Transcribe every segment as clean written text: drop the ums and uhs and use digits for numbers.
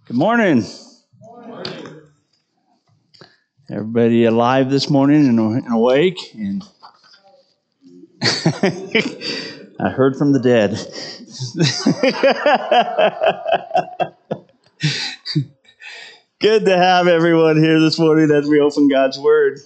Good morning. Everybody alive this morning and awake? And I heard from the dead. Good to have everyone here this morning as we open God's Word.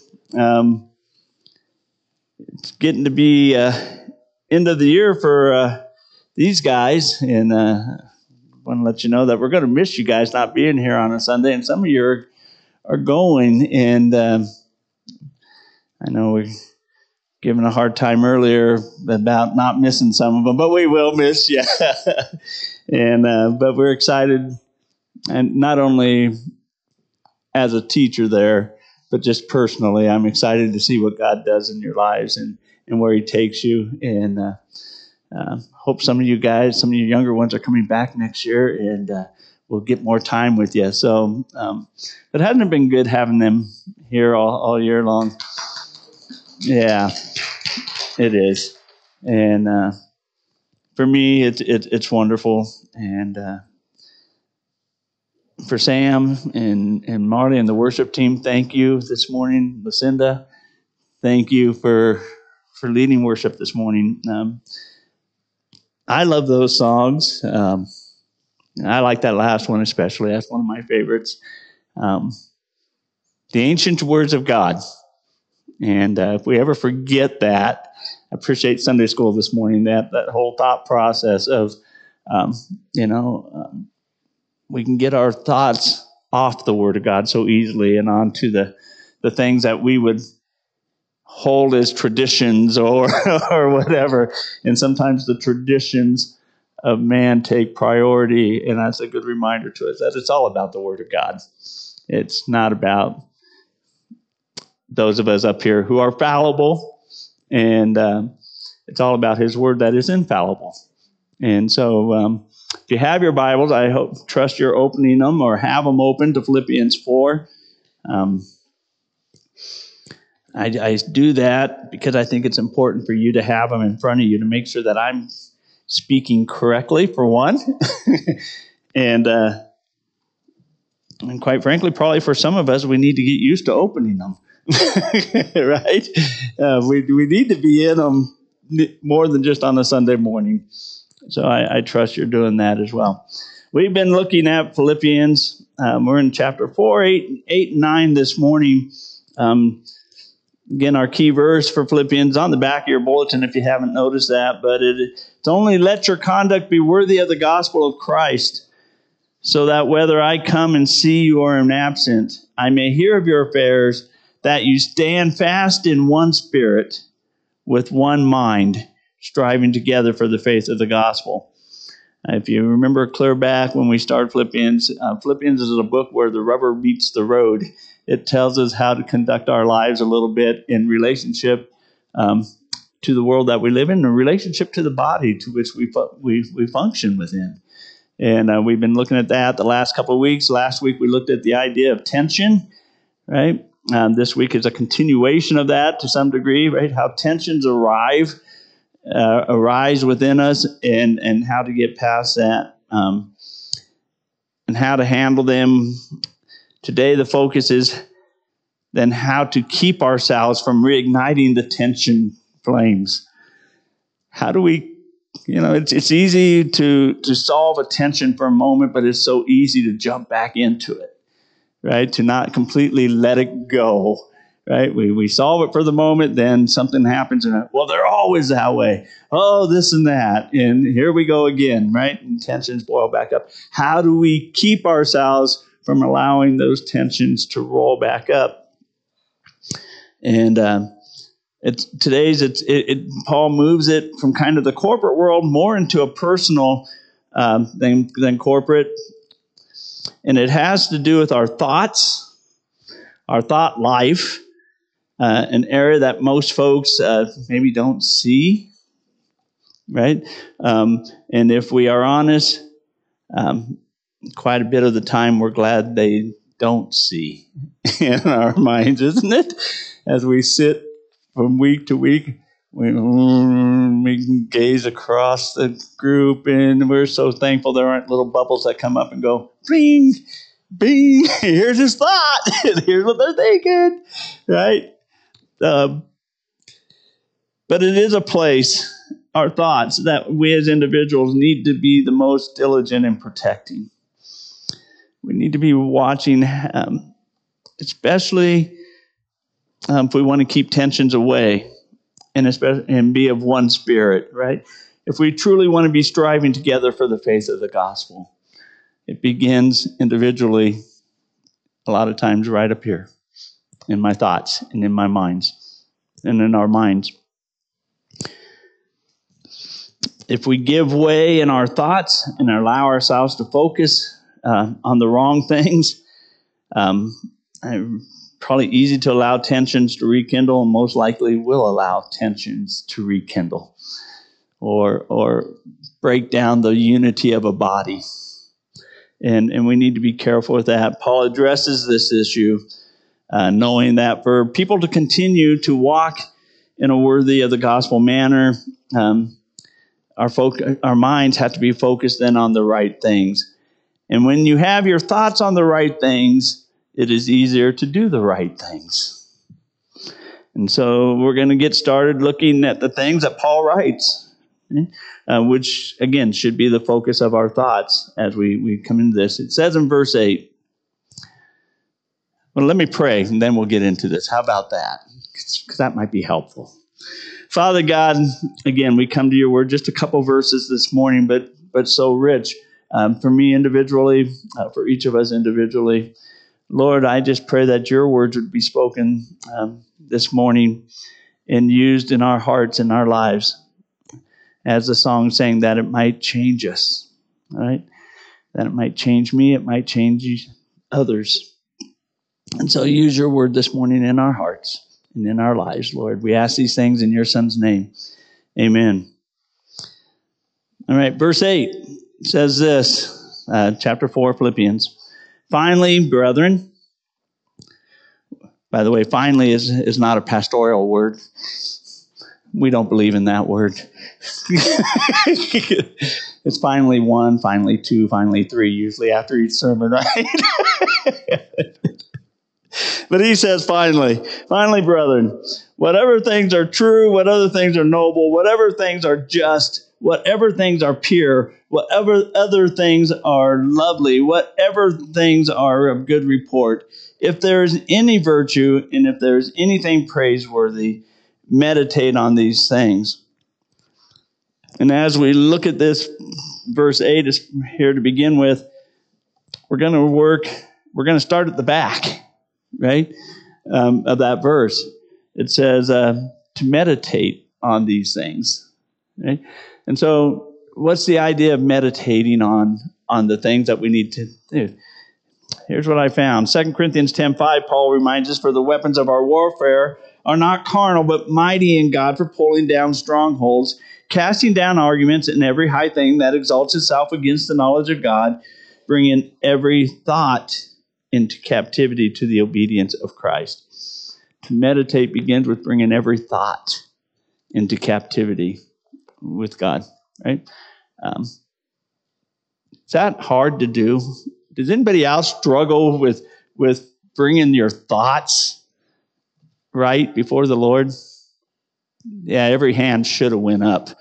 It's getting to be end of the year for these guys, and I want to let you know that we're going to miss you guys not being here on a Sunday, and some of you are going, and I know we're given a hard time earlier about not missing some of them, but we will miss you. And but we're excited, and not only as a teacher there, but just personally, I'm excited to see what God does in your lives and where He takes you. And hope some of you guys, some of you younger ones, are coming back next year, and we'll get more time with you. So, but hasn't it been good having them here all year long? Yeah, it is. And for me, it's wonderful. And for Sam and Marty and the worship team, thank you this morning. Lucinda, thank you for leading worship this morning. I love those songs. I like that last one especially. That's one of my favorites. The ancient words of God. And if we ever forget that, I appreciate Sunday school this morning, that whole thought process of, we can get our thoughts off the Word of God so easily and onto the things that we would hold as traditions or whatever. And sometimes the traditions of man take priority, and that's a good reminder to us that it's all about the Word of God. It's not about those of us up here who are fallible, and it's all about His Word that is infallible. And so if you have your Bibles, I trust you're opening them or have them open to Philippians 4. I do that because I think it's important for you to have them in front of you to make sure that I'm speaking correctly, for one. And quite frankly, probably for some of us, we need to get used to opening them. Right? We need to be in them more than just on a Sunday morning. So I trust you're doing that as well. We've been looking at Philippians. We're in chapter 4, 8, and 9 this morning. Again, our key verse for Philippians on the back of your bulletin if you haven't noticed that. But it's only let your conduct be worthy of the gospel of Christ, so that whether I come and see you or am absent, I may hear of your affairs, that you stand fast in one spirit, with one mind, striving together for the faith of the gospel. If you remember clear back when we started Philippians, Philippians is a book where the rubber meets the road. It tells us how to conduct our lives a little bit in relationship to the world that we live in, in relationship to the body to which we function within. And we've been looking at that the last couple of weeks. Last week we looked at the idea of tension, right? This week is a continuation of that to some degree, right? How tensions arise within us, and how to get past that, and how to handle them. Today the focus is then how to keep ourselves from reigniting the tension flames. How do we, it's easy to solve a tension for a moment, but it's so easy to jump back into it, right? To not completely let it go, right? We solve it for the moment, then something happens, and they're always that way. Oh, this and that, and here we go again, right? And tensions boil back up. How do we keep ourselves from allowing those tensions to roll back up? And Paul moves it from kind of the corporate world more into a personal than corporate, and it has to do with our thoughts, our thought life, an area that most folks maybe don't see, right? And if we are honest, quite a bit of the time we're glad they don't see in our minds, isn't it? As we sit from week to week, We can gaze across the group, and we're so thankful there aren't little bubbles that come up and go, bing, bing, here's his thought, and here's what they're thinking, right? But it is a place, our thoughts, that we as individuals need to be the most diligent in protecting. We need to be watching, especially if we want to keep tensions away and be of one spirit, right? If we truly want to be striving together for the faith of the gospel, it begins individually, a lot of times right up here in my thoughts and in my minds and in our minds. If we give way in our thoughts and allow ourselves to focus on the wrong things, probably easy to allow tensions to rekindle, and most likely will allow tensions to rekindle or break down the unity of a body. And we need to be careful with that. Paul addresses this issue, knowing that for people to continue to walk in a worthy of the gospel manner, our minds have to be focused then on the right things. And when you have your thoughts on the right things, it is easier to do the right things. And so we're going to get started looking at the things that Paul writes, which, again, should be the focus of our thoughts as we come into this. It says in verse 8, well, let me pray, and then we'll get into this. How about that? Because that might be helpful. Father God, again, we come to your word, just a couple verses this morning, but so rich for me individually, for each of us individually. Lord, I just pray that your words would be spoken this morning and used in our hearts and our lives. As the song saying, that it might change us, right? That it might change me, it might change others. And so use your word this morning in our hearts and in our lives, Lord. We ask these things in your Son's name. Amen. All right, verse 8 says this, chapter 4, Philippians. Finally, brethren, by the way, finally is not a pastoral word. We don't believe in that word. It's finally 1, finally 2, finally 3, usually after each sermon, right? But he says, finally, brethren, whatever things are true, whatever things are noble, whatever things are just, whatever things are pure, whatever other things are lovely, whatever things are of good report, if there is any virtue and if there is anything praiseworthy, meditate on these things. And as we look at this, verse 8 is here to begin with, we're going to start at the back, right, of that verse. It says to meditate on these things, right? And so what's the idea of meditating on the things that we need to do? Here's what I found. 2 Corinthians 10:5, Paul reminds us, for the weapons of our warfare are not carnal, but mighty in God for pulling down strongholds, casting down arguments and every high thing that exalts itself against the knowledge of God, bringing every thought into captivity to the obedience of Christ. To meditate begins with bringing every thought into captivity with God, right? Is that hard to do? Does anybody else struggle with bringing your thoughts right before the Lord? Yeah, every hand should have went up.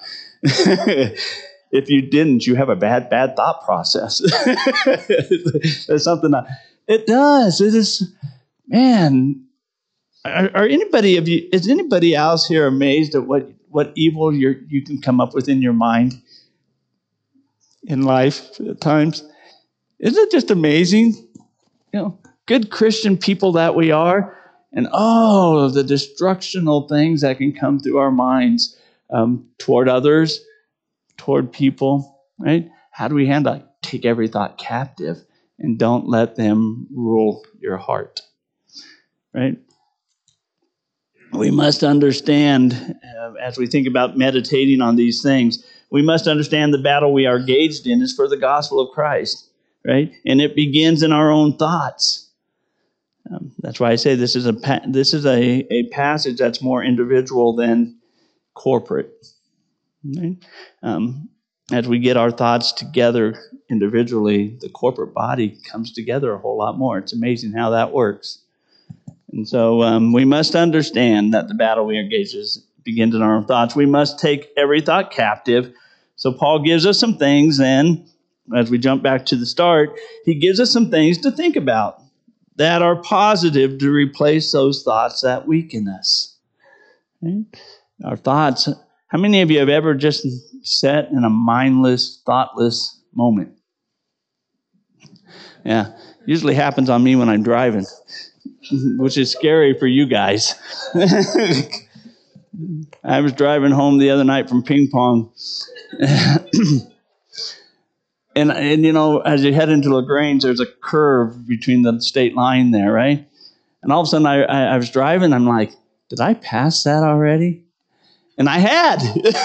If you didn't, you have a bad thought process. There's something that it does. It is, man. Are anybody of you? Is anybody else here amazed at what evil you can come up with in your mind in life at times? Isn't it just amazing? You know, good Christian people that we are, and the destructional things that can come through our minds toward others, toward people, right? How do we handle it? Take every thought captive and don't let them rule your heart, right? We must understand, as we think about meditating on these things, we must understand the battle we are engaged in is for the gospel of Christ, right? And it begins in our own thoughts. That's why I say this is a passage that's more individual than corporate. Right? As we get our thoughts together individually, the corporate body comes together a whole lot more. It's amazing how that works. And so we must understand that the battle we engage begins in our own thoughts. We must take every thought captive. So Paul gives us some things then, as we jump back to the start, he gives us some things to think about that are positive to replace those thoughts that weaken us. Right? Our thoughts. How many of you have ever just sat in a mindless, thoughtless moment? Yeah, usually happens on me when I'm driving, which is scary for you guys. I was driving home the other night from ping pong, and you know, as you head into LaGrange, there's a curve between the state line there, right? And all of a sudden, I was driving. I'm like, did I pass that already? And I had.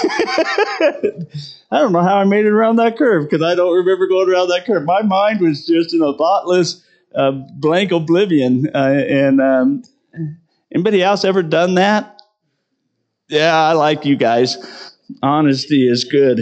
I don't know how I made it around that curve because I don't remember going around that curve. My mind was just in a thoughtless, blank oblivion. Anybody else ever done that? Yeah, I like you guys. Honesty is good.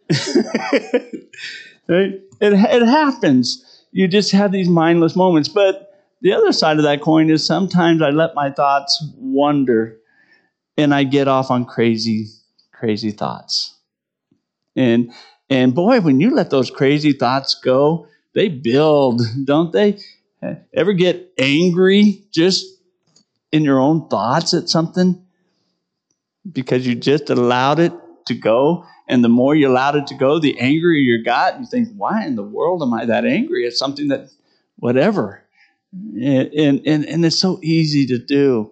Right? It happens. You just have these mindless moments. But the other side of that coin is sometimes I let my thoughts wander. And I get off on crazy, crazy thoughts. And boy, when you let those crazy thoughts go, they build, don't they? Ever get angry just in your own thoughts at something? Because you just allowed it to go. And the more you allowed it to go, the angrier you got. You think, why in the world am I that angry at something that, whatever. And it's so easy to do.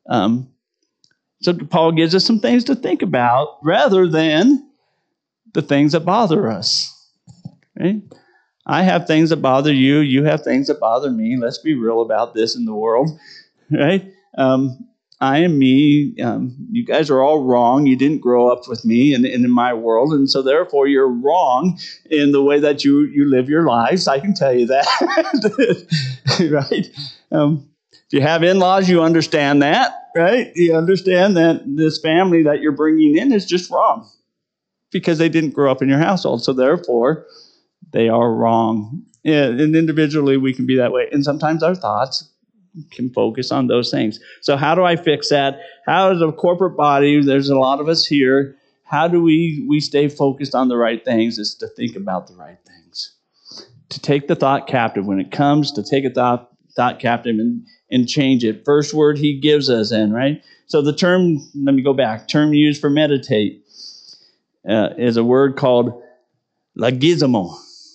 So Paul gives us some things to think about rather than the things that bother us. Right? I have things that bother you. You have things that bother me. Let's be real about this in the world. Right? I am me. You guys are all wrong. You didn't grow up with me and in my world. And so therefore you're wrong in the way that you live your lives. I can tell you that. Right? If you have in-laws, you understand that, right? You understand that this family that you're bringing in is just wrong because they didn't grow up in your household. So therefore, they are wrong. Yeah, and individually, we can be that way. And sometimes our thoughts can focus on those things. So how do I fix that? How as a corporate body, there's a lot of us here, how do we stay focused on the right things is to think about the right things. To take the thought captive. When it comes to take a thought captive and change it. First word he gives us in, right? So the term, let me go back, term used for meditate is a word called logizomai.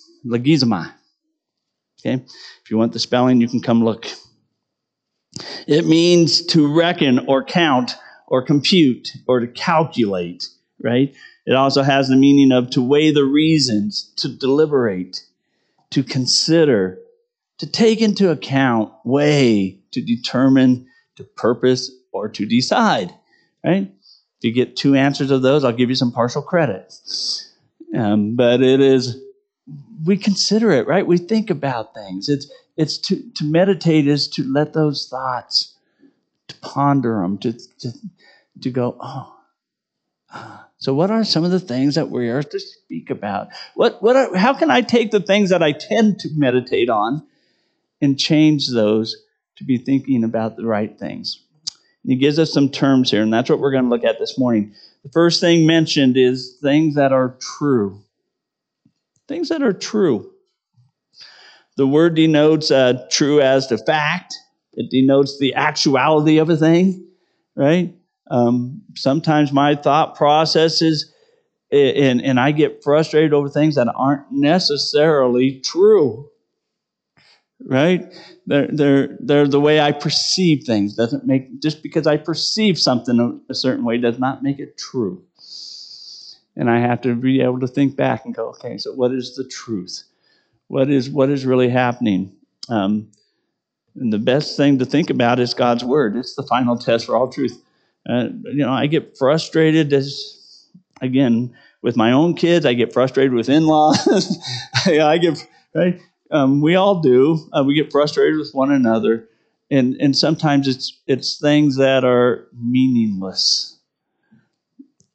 Okay? If you want the spelling, you can come look. It means to reckon or count or compute or to calculate, right? It also has the meaning of to weigh the reasons, to deliberate, to consider, to take into account, weigh, to determine, to purpose, or to decide, right? If you get two answers of those, I'll give you some partial credit. But it is, we consider it, right? We think about things. It's to meditate is to let those thoughts, to ponder them, to go, so what are some of the things that we are to speak about? How can I take the things that I tend to meditate on and change those to be thinking about the right things? And he gives us some terms here, and that's what we're going to look at this morning. The first thing mentioned is things that are true. Things that are true. The word denotes true as the fact. It denotes the actuality of a thing, right? Sometimes my thought processes, and I get frustrated over things that aren't necessarily true. Right? They're the way I perceive things. Doesn't make, just because I perceive something a certain way does not make it true. And I have to be able to think back and go, okay, so what is the truth? What is really happening? And the best thing to think about is God's word. It's the final test for all truth. I get frustrated again, with my own kids. I get frustrated with in-laws. I get, right? We all do. We get frustrated with one another, and sometimes it's things that are meaningless.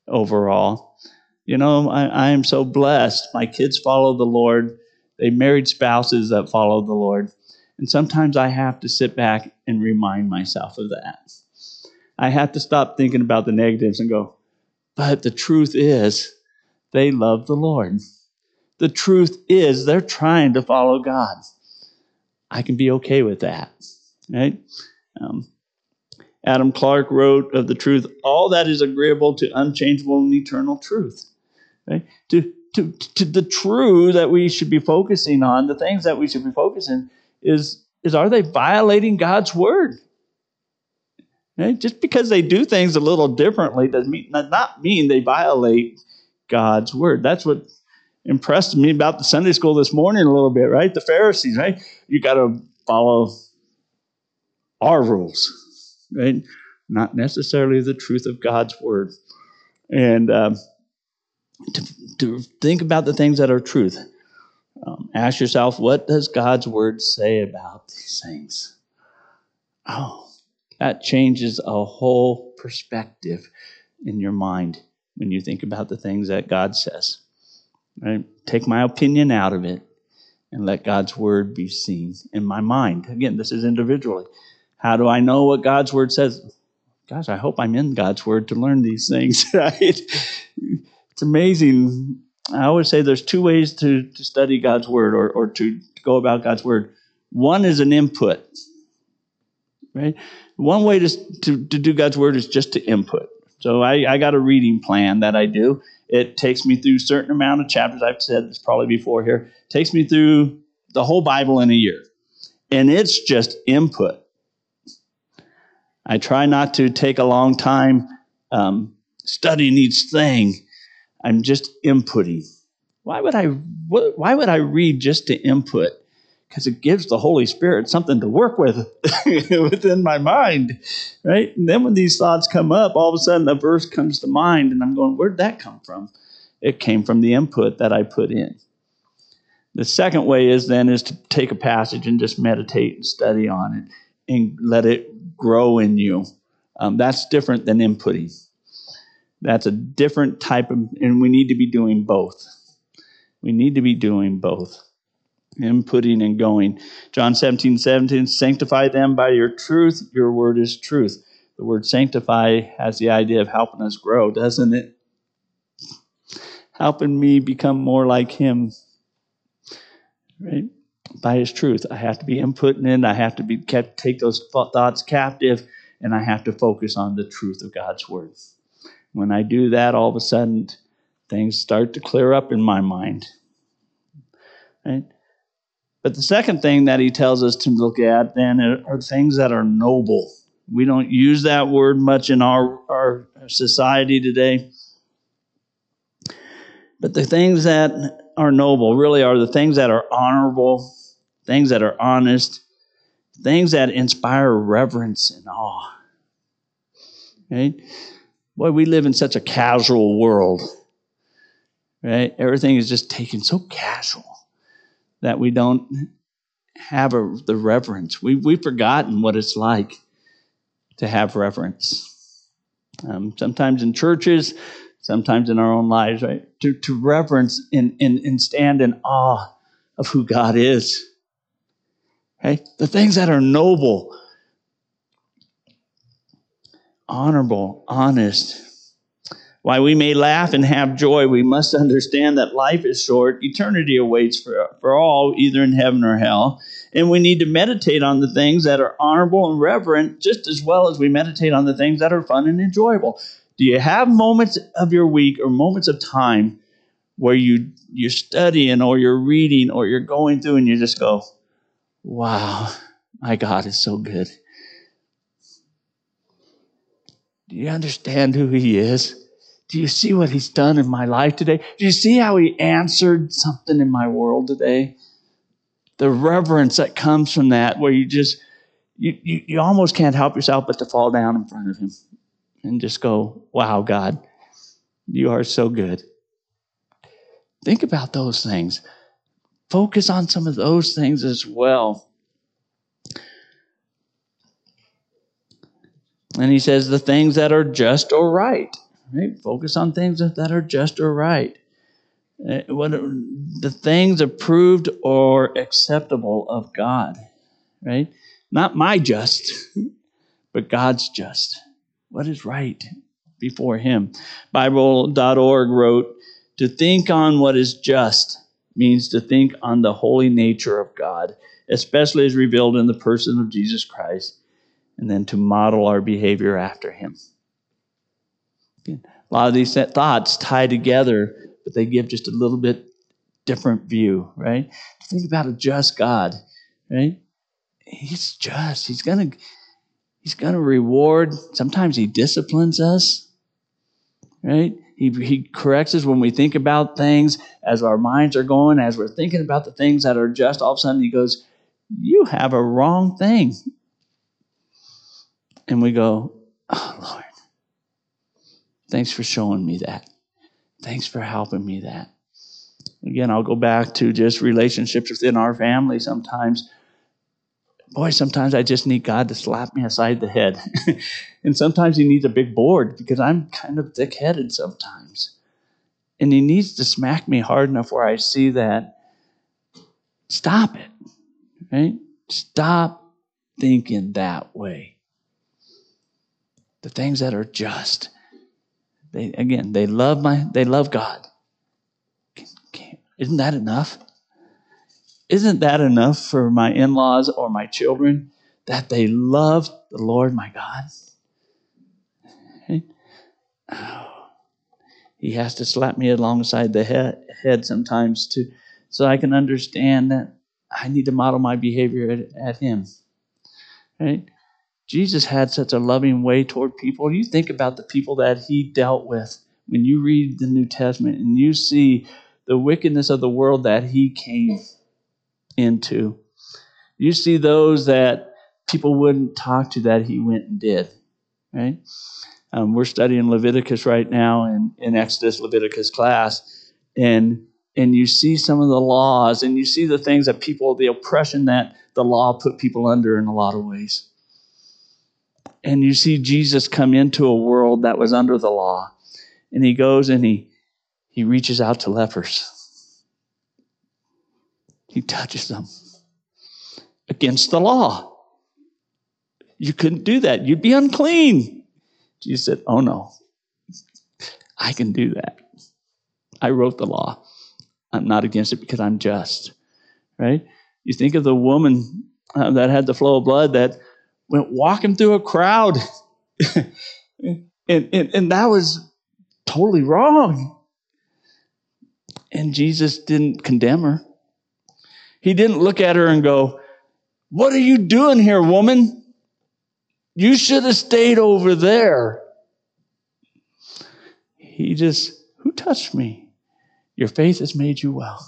overall. I am so blessed. My kids follow the Lord. They married spouses that follow the Lord. And sometimes I have to sit back and remind myself of that. I have to stop thinking about the negatives and go, but the truth is, they love the Lord. The truth is, they're trying to follow God. I can be okay with that, right? Adam Clark wrote of the truth, all that is agreeable to unchangeable and eternal truth. Right? To the truth that we should be focusing on, the things that we should be focusing is are they violating God's word? Right? Just because they do things a little differently does not mean they violate God's word. That's what impressed me about the Sunday school this morning a little bit, right? The Pharisees, right? You got to follow our rules, right? Not necessarily the truth of God's word. And to think about the things that are truth. Ask yourself, what does God's word say about these things? Oh, that changes a whole perspective in your mind when you think about the things that God says. Right? Take my opinion out of it and let God's word be seen in my mind. Again, this is individually. How do I know what God's word says? Gosh, I hope I'm in God's word to learn these things, right? It's amazing. I always say there's two ways to study God's word or to go about God's word. One is an input, right? One way to do God's word is just to input. So I got a reading plan that I do. It takes me through a certain amount of chapters. I've said this probably before here. It takes me through the whole Bible in a year. And it's just input. I try not to take a long time studying each thing. I'm just inputting. Why would I read just to input? Because it gives the Holy Spirit something to work with within my mind, right? And then when these thoughts come up, all of a sudden a verse comes to mind, and I'm going, where'd that come from? It came from the input that I put in. The second way is to take a passage and just meditate and study on it and let it grow in you. That's different than inputting. That's a different type of, and we need to be doing both. We need to be doing both. Inputting and going. John 17:17, sanctify them by your truth. Your word is truth. The word sanctify has the idea of helping us grow, doesn't it? Helping me become more like him. Right? By his truth. I have to be inputting in. I have to take those thoughts captive, and I have to focus on the truth of God's word. When I do that, all of a sudden, things start to clear up in my mind. Right? But the second thing that he tells us to look at then are things that are noble. We don't use that word much in our society today. But the things that are noble really are the things that are honorable, things that are honest, things that inspire reverence and awe. Right? Boy, we live in such a casual world. Right? Everything is just taken so casual that we don't have the reverence. We've forgotten what it's like to have reverence. Sometimes in churches, sometimes in our own lives, right? To reverence and stand in awe of who God is. Okay? The things that are noble, honorable, honest. While we may laugh and have joy, we must understand that life is short. Eternity awaits for all, either in heaven or hell. And we need to meditate on the things that are honorable and reverent just as well as we meditate on the things that are fun and enjoyable. Do you have moments of your week or moments of time where you're studying or you're reading or you're going through and you just go, wow, my God is so good. Do you understand who he is? Do you see what he's done in my life today? Do you see how he answered something in my world today? The reverence that comes from that, where you almost can't help yourself but to fall down in front of him and just go, wow, God, you are so good. Think about those things. Focus on some of those things as well. And he says the things that are just or right. Right? Focus on things that are just or right. What the things approved or acceptable of God, right? Not my just, but God's just. What is right before Him? Bible.org wrote, to think on what is just means to think on the holy nature of God, especially as revealed in the person of Jesus Christ, and then to model our behavior after Him. A lot of these thoughts tie together, but they give just a little bit different view, right? Think about a just God, right? He's just. He's gonna reward. Sometimes He disciplines us, right? He corrects us when we think about things as our minds are going, as we're thinking about the things that are just. All of a sudden, He goes, "You have a wrong thing," and we go, "Oh Lord, thanks for showing me that. Thanks for helping me that." Again, I'll go back to just relationships within our family. Sometimes I just need God to slap me aside the head. And sometimes He needs a big board because I'm kind of thick-headed sometimes. And He needs to smack me hard enough where I see that. Stop it, right? Stop thinking that way. The things that are just. They love God. Isn't that enough? Isn't that enough for my in-laws or my children that they love the Lord my God? Okay? Oh, He has to slap me alongside the head sometimes so I can understand that I need to model my behavior at Him. Right? Jesus had such a loving way toward people. You think about the people that He dealt with when you read the New Testament and you see the wickedness of the world that He came into. You see those that people wouldn't talk to that He went and did, right? We're studying Leviticus right now in Exodus Leviticus class, and you see some of the laws, and you see the things that the oppression that the law put people under in a lot of ways. And you see Jesus come into a world that was under the law, and He goes and he reaches out to lepers. He touches them against the law. You couldn't do that. You'd be unclean. Jesus said, "Oh no, I can do that. I wrote the law. I'm not against it because I'm just." Right? You think of the woman that had the flow of blood that went walking through a crowd. and that was totally wrong. And Jesus didn't condemn her. He didn't look at her and go, "What are you doing here, woman? You should have stayed over there." He just, "Who touched me? Your faith has made you well."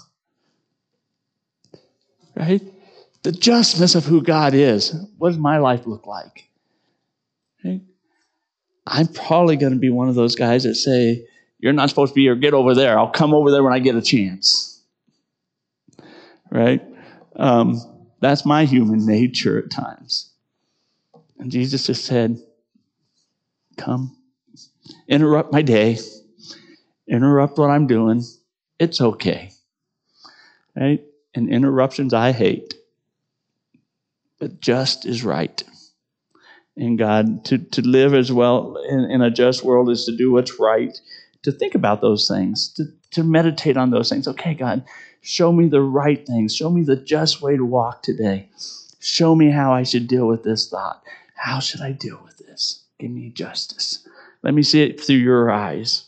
Right? The justness of who God is. What does my life look like? Right? I'm probably going to be one of those guys that say, "You're not supposed to be here. Get over there. I'll come over there when I get a chance." Right? That's my human nature at times. And Jesus just said, "Come, interrupt my day, interrupt what I'm doing. It's okay." Right? And interruptions I hate. But just is right. And God, to live as well in a just world is to do what's right, to think about those things, to meditate on those things. Okay, God, show me the right things. Show me the just way to walk today. Show me how I should deal with this thought. How should I deal with this? Give me justice. Let me see it through your eyes.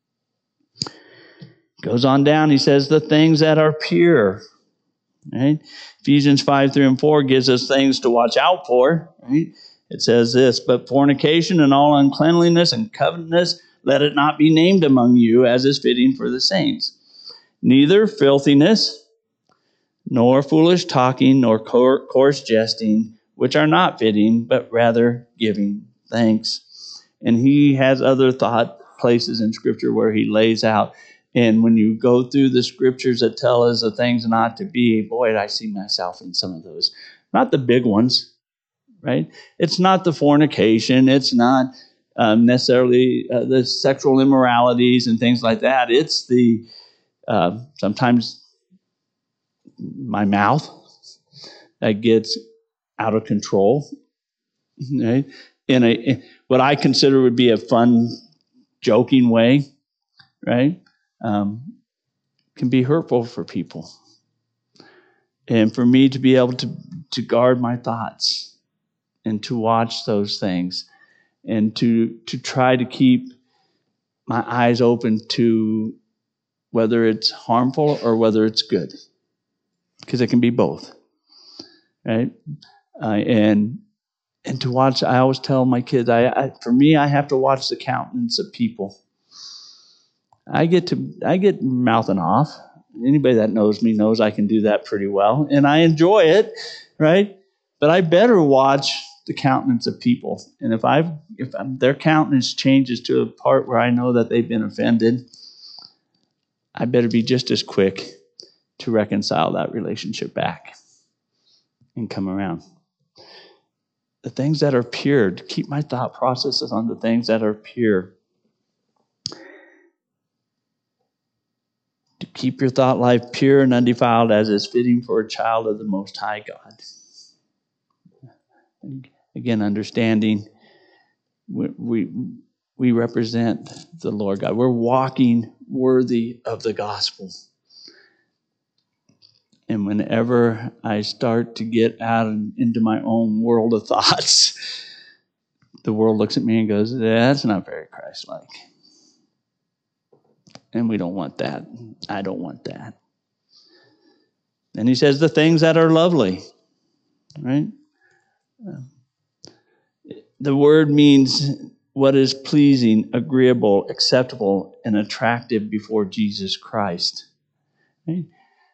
Goes on down, he says, the things that are pure. Right? Ephesians 5:3-4 gives us things to watch out for. Right? It says this, "But fornication and all uncleanliness and covetousness, let it not be named among you, as is fitting for the saints. Neither filthiness, nor foolish talking, nor coarse jesting, which are not fitting, but rather giving thanks." And he has other thought places in Scripture where he lays out. And when you go through the Scriptures that tell us the things not to be, boy, I see myself in some of those. Not the big ones, right? It's not the fornication. It's not necessarily the sexual immoralities and things like that. It's the sometimes my mouth that gets out of control, right? In what I consider would be a fun, joking way, right? Can be hurtful for people. And for me to be able to guard my thoughts and to watch those things and to try to keep my eyes open to whether it's harmful or whether it's good, because it can be both, right? And to watch, I always tell my kids, for me, I have to watch the countenance of people. I get mouthing off. Anybody that knows me knows I can do that pretty well, and I enjoy it, right? But I better watch the countenance of people, and if their countenance changes to a part where I know that they've been offended, I better be just as quick to reconcile that relationship back and come around. The things that are pure, to keep my thought processes on the things that are pure. To keep your thought life pure and undefiled as is fitting for a child of the Most High God. Again, understanding we represent the Lord God. We're walking worthy of the gospel. And whenever I start to get out into my own world of thoughts, the world looks at me and goes, that's not very Christ-like. And we don't want that. I don't want that. And he says the things that are lovely, right? The word means what is pleasing, agreeable, acceptable, and attractive before Jesus Christ. Right?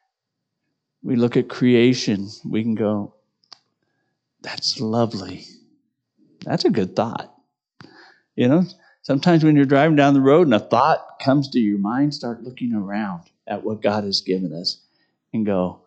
We look at creation, we can go, that's lovely. That's a good thought. You know, sometimes when you're driving down the road and a thought comes to your mind, start looking around at what God has given us and go,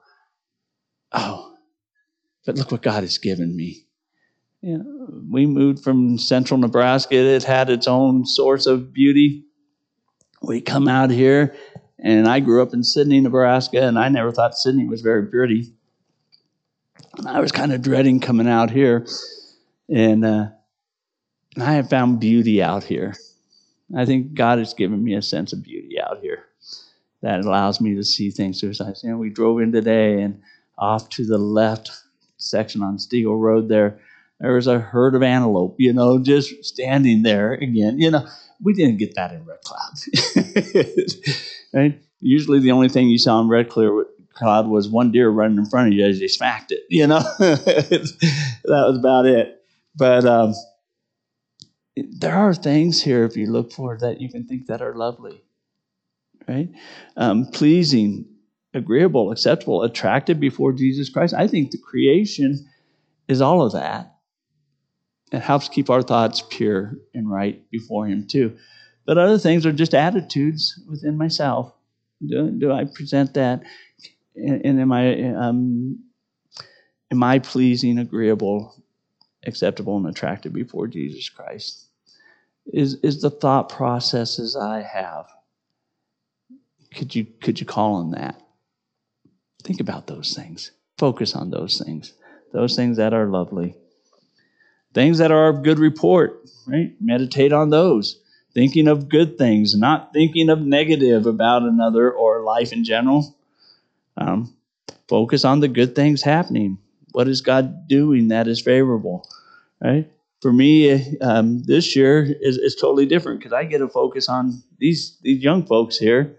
oh, but look what God has given me. You know, we moved from central Nebraska. It had its own source of beauty. We come out here, and I grew up in Sidney, Nebraska, and I never thought Sidney was very pretty. And I was kind of dreading coming out here, and I have found beauty out here. I think God has given me a sense of beauty out here that allows me to see things through his eyes. You know, we drove in today, and off to the left section on Stegall Road there was a herd of antelope, you know, just standing there again. You know, we didn't get that in Red Cloud. Right? Usually the only thing you saw in Red Cloud was one deer running in front of you as you smacked it, you know. That was about it. But there are things here, if you look for it, that you can think that are lovely, right? Pleasing, agreeable, acceptable, attractive before Jesus Christ. I think the creation is all of that. It helps keep our thoughts pure and right before him too. But other things are just attitudes within myself. Do I present that? And am I pleasing, agreeable, acceptable, and attractive before Jesus Christ? Is the thought processes I have, could you call on that? Think about those things. Focus on those things that are lovely. Things that are of good report, right? Meditate on those. Thinking of good things, not thinking of negative about another or life in general. Focus on the good things happening. What is God doing that is favorable, right? For me, this year is totally different because I get to focus on these young folks here,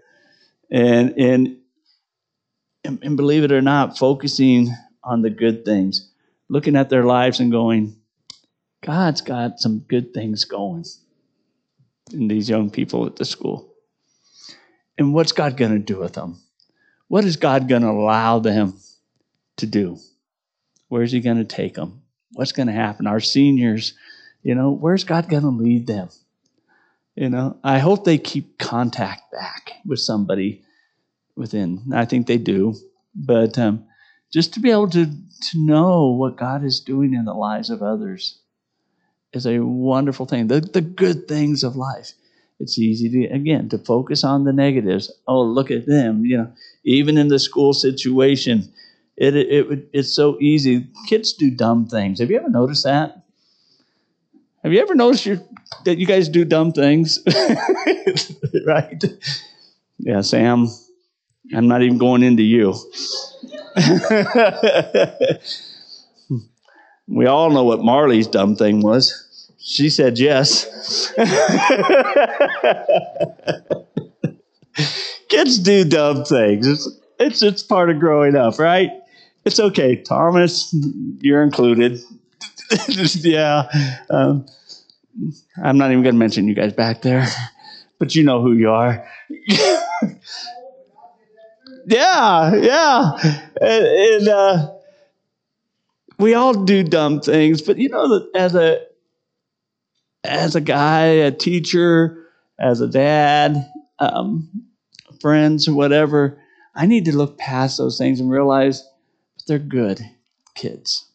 and believe it or not, focusing on the good things, looking at their lives and going, God's got some good things going in these young people at the school. And what's God going to do with them? What is God going to allow them to do? Where's he going to take them? What's going to happen? Our seniors, you know, where's God going to lead them? You know, I hope they keep contact back with somebody within. I think they do. But just to be able to know what God is doing in the lives of others is a wonderful thing. The good things of life. It's easy to focus on the negatives. Oh, look at them. Even in the school situation, it's so easy. Kids do dumb things. Have you ever noticed that? Have you ever noticed that you guys do dumb things? Right? Yeah, Sam, I'm not even going into you. We all know what Marley's dumb thing was. She said yes. Kids do dumb things. It's part of growing up, right? It's okay. Thomas, you're included. Yeah. I'm not even going to mention you guys back there, but you know who you are. Yeah. And we all do dumb things, but that as a guy, a teacher, as a dad, friends, whatever, I need to look past those things and realize they're good kids.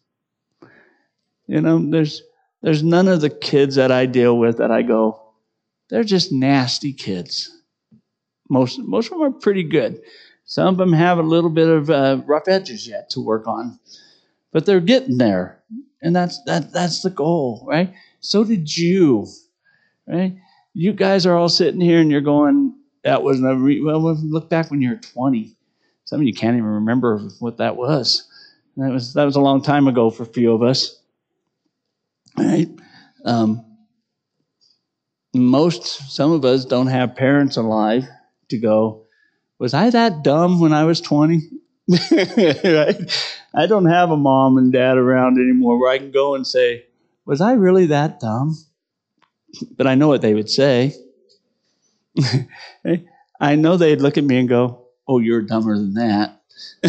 There's none of the kids that I deal with that I go, they're just nasty kids. Most of them are pretty good. Some of them have a little bit of rough edges yet to work on, but they're getting there, and that's the goal, right? So did you, right? You guys are all sitting here, and you're going, "That was never." Well, look back when you were 20. Some of you can't even remember what that was. That was a long time ago for a few of us. Right? Some of us don't have parents alive to go, was I that dumb when I was 20? Right? I don't have a mom and dad around anymore where I can go and say, was I really that dumb? But I know what they would say. I know they'd look at me and go, oh, you're dumber than that.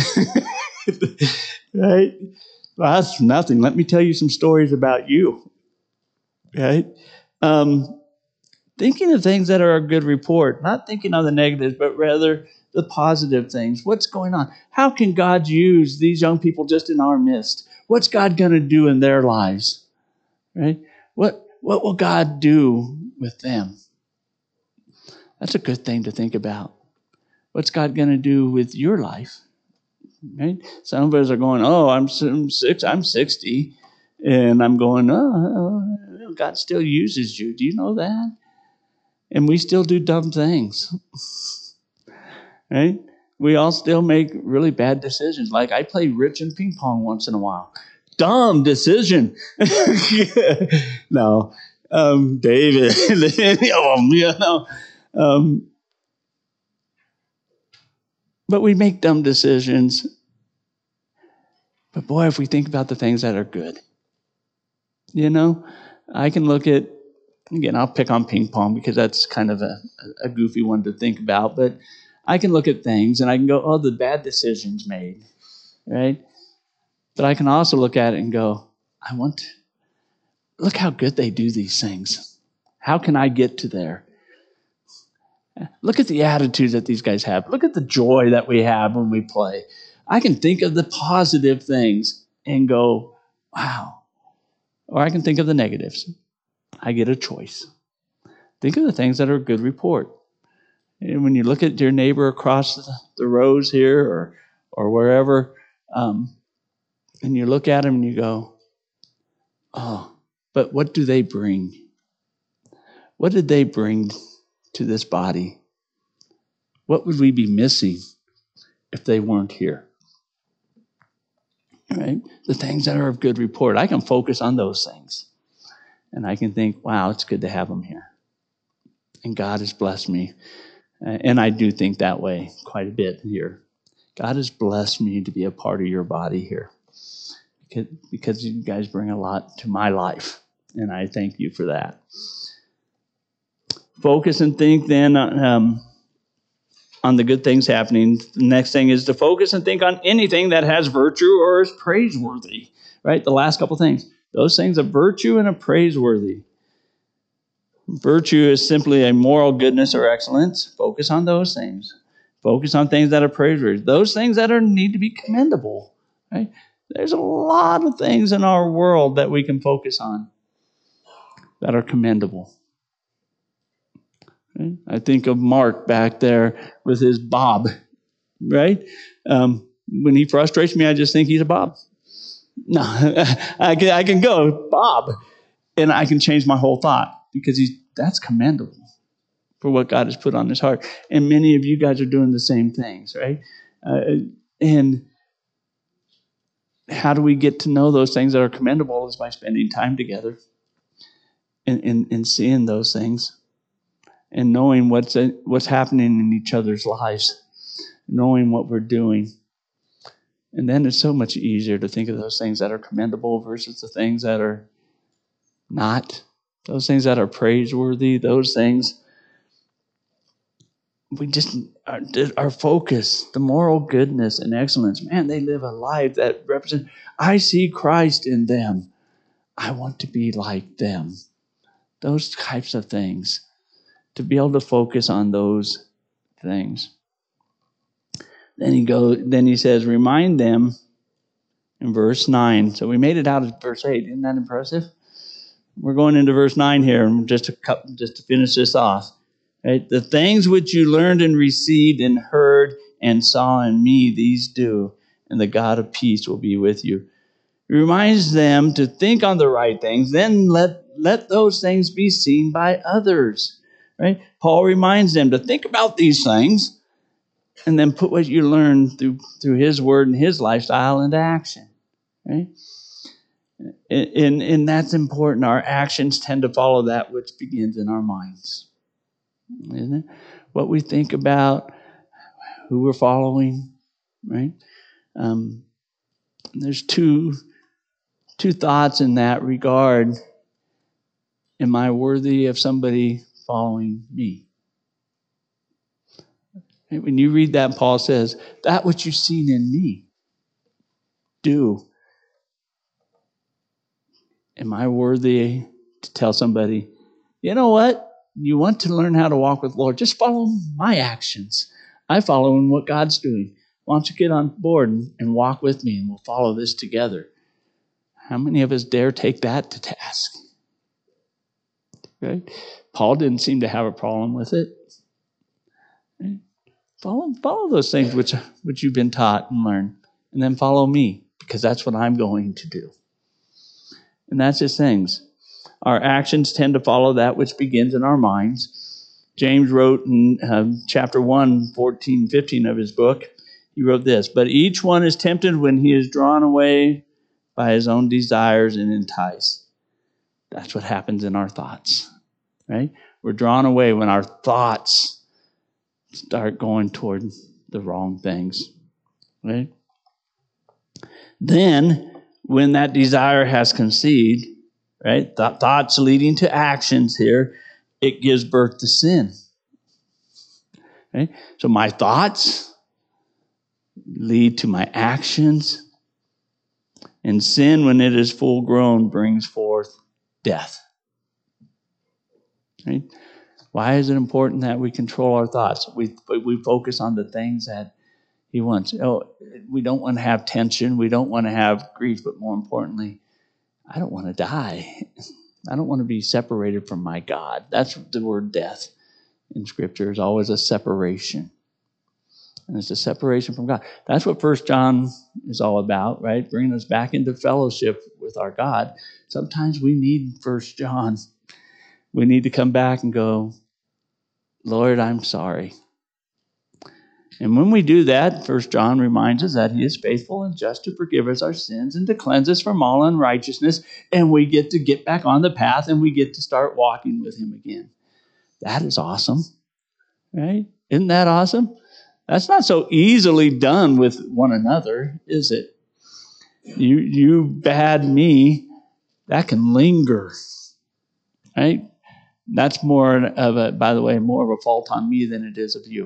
Right? Well, that's nothing. Let me tell you some stories about you. Right? Thinking of things that are a good report, not thinking on the negatives, but rather the positive things. What's going on? How can God use these young people just in our midst? What's God going to do in their lives? Right? What will God do with them? That's a good thing to think about. What's God going to do with your life? Right? Some of us are going, oh, I'm 60, and I'm going, oh, God still uses you. Do you know that? And we still do dumb things. Right? We all still make really bad decisions. Like I play rich in ping pong once in a while. Dumb decision. No. David. But we make dumb decisions. But boy, if we think about the things that are good. I can look at, again, I'll pick on ping pong because that's kind of a goofy one to think about. But I can look at things and I can go, oh, the bad decisions made, right? But I can also look at it and go, look how good they do these things. How can I get to there? Look at the attitude that these guys have. Look at the joy that we have when we play. I can think of the positive things and go, wow. Or I can think of the negatives. I get a choice. Think of the things that are a good report. And when you look at your neighbor across the rows here or wherever, and you look at them and you go, oh, but what do they bring? What did they bring to this body? What would we be missing if they weren't here? Right? The things that are of good report. I can focus on those things. And I can think, wow, it's good to have them here. And God has blessed me. And I do think that way quite a bit here. God has blessed me to be a part of your body here. Because you guys bring a lot to my life. And I thank you for that. Focus and think then on the good things happening. The next thing is to focus and think on anything that has virtue or is praiseworthy. Right? The last couple things. Those things of virtue and of praiseworthy. Virtue is simply a moral goodness or excellence. Focus on those things. Focus on things that are praiseworthy. Those things that need to be commendable. Right? There's a lot of things in our world that we can focus on. that are commendable. Right? I think of Mark back there with his bob, right? When he frustrates me, I just think he's a bob. No, I can go, Bob, and I can change my whole thought because that's commendable for what God has put on his heart. And many of you guys are doing the same things, right? And how do we get to know those things that are commendable is by spending time together and seeing those things and knowing what's happening in each other's lives, knowing what we're doing. And then it's so much easier to think of those things that are commendable versus the things that are not. Those things that are praiseworthy, those things, we just, our focus, the moral goodness and excellence, man, they live a life that represents, I see Christ in them. I want to be like them. Those types of things. To be able to focus on those things. Then he says, remind them in verse 9. So we made it out of verse 8. Isn't that impressive? We're going into verse 9 here, just to finish this off. Right? The things which you learned and received and heard and saw in me, these do, and the God of peace will be with you. He reminds them to think on the right things, then let those things be seen by others. Right? Paul reminds them to think about these things and then put what you learned through his word and his lifestyle into action. Right? And that's important. Our actions tend to follow that which begins in our minds. Isn't it? What we think about, who we're following, right? There's two thoughts in that regard. Am I worthy of somebody following me? When you read that, Paul says, that which you've seen in me, do. Am I worthy to tell somebody, you know what? You want to learn how to walk with the Lord, just follow my actions. I follow in what God's doing. Why don't you get on board and walk with me and we'll follow this together? How many of us dare take that to task? Right? Paul didn't seem to have a problem with it. Right? Follow those things which you've been taught and learned, and then follow me, because that's what I'm going to do. And that's his things. Our actions tend to follow that which begins in our minds. James wrote in chapter 1, 14, 15 of his book, he wrote this, but each one is tempted when he is drawn away by his own desires and enticed. That's what happens in our thoughts, right? We're drawn away when our thoughts start going toward the wrong things, right? Then, when that desire has conceived, right, thoughts leading to actions here, it gives birth to sin. Right? So my thoughts lead to my actions, and sin, when it is full grown, brings forth death. Right? Why is it important that we control our thoughts? We focus on the things that he wants. We don't want to have tension. We don't want to have grief. But more importantly, I don't want to die. I don't want to be separated from my God. That's the word death in Scripture is always a separation. And it's a separation from God. That's what 1 John is all about, right? Bringing us back into fellowship with our God. Sometimes we need 1 John. We need to come back and go, Lord, I'm sorry. And when we do that, 1 John reminds us that he is faithful and just to forgive us our sins and to cleanse us from all unrighteousness. And we get to get back on the path and we get to start walking with him again. That is awesome, right? Isn't that awesome? That's not so easily done with one another, is it? You bad me, that can linger, right? That's more of a, by the way, more of a fault on me than it is of you.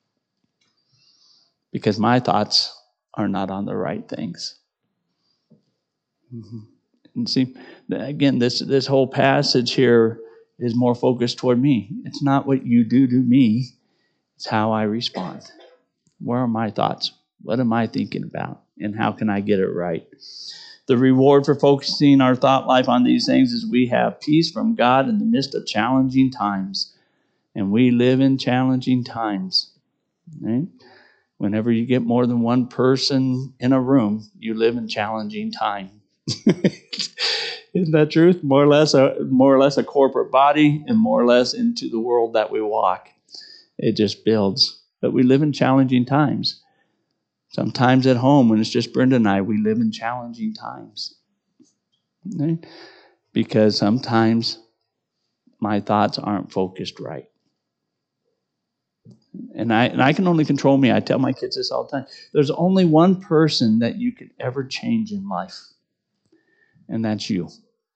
Because my thoughts are not on the right things. Mm-hmm. And see, again, this whole passage here is more focused toward me. It's not what you do to me. It's how I respond. Where are my thoughts? What am I thinking about? And how can I get it right? The reward for focusing our thought life on these things is we have peace from God in the midst of challenging times. And we live in challenging times. Right? Whenever you get more than one person in a room, you live in challenging time. Isn't that truth? More or less a corporate body, and more or less into the world that we walk. It just builds. But we live in challenging times. Sometimes at home, when it's just Brenda and I, we live in challenging times. Right? Because sometimes my thoughts aren't focused right. And I can only control me. I tell my kids this all the time. There's only one person that you can ever change in life, and that's you.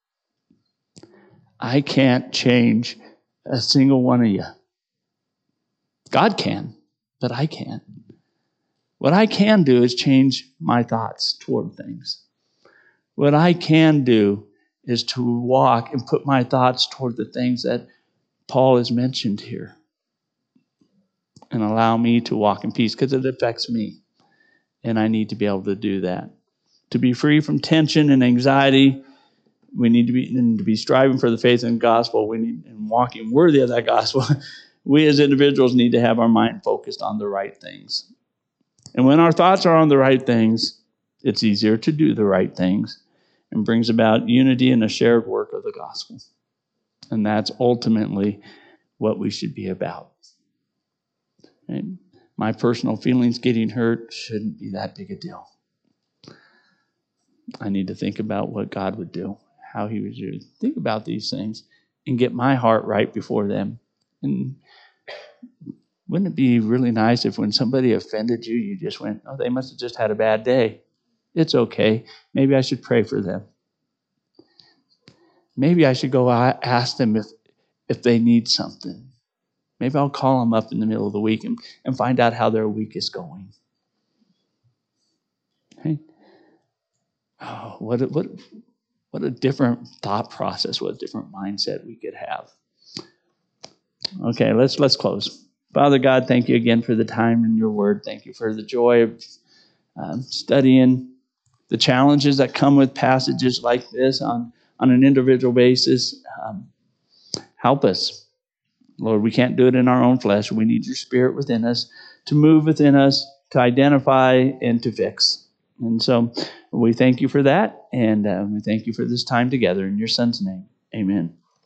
I can't change a single one of you. God can, but I can't. What I can do is change my thoughts toward things. What I can do is to walk and put my thoughts toward the things that Paul has mentioned here, and allow me to walk in peace, because it affects me. And I need to be able to do that. To be free from tension and anxiety, we need to be striving for the faith in the gospel. We need, and walking worthy of that gospel. We as individuals need to have our mind focused on the right things. And when our thoughts are on the right things, it's easier to do the right things, and brings about unity and a shared work of the gospel. And that's ultimately what we should be about. Right? My personal feelings getting hurt shouldn't be that big a deal. I need to think about what God would do, how he would do. Think about these things and get my heart right before them. And wouldn't it be really nice if when somebody offended you, you just went, oh, they must have just had a bad day. It's okay. Maybe I should pray for them. Maybe I should go ask them if they need something. Maybe I'll call them up in the middle of the week and find out how their week is going. Okay? Oh, what a different thought process, what a different mindset we could have. Okay, let's close. Father God, thank you again for the time in your word. Thank you for the joy of studying the challenges that come with passages like this on an individual basis. Help us. Lord, we can't do it in our own flesh. We need your spirit within us to move within us, to identify and to fix. And so we thank you for that, and we thank you for this time together in your son's name. Amen.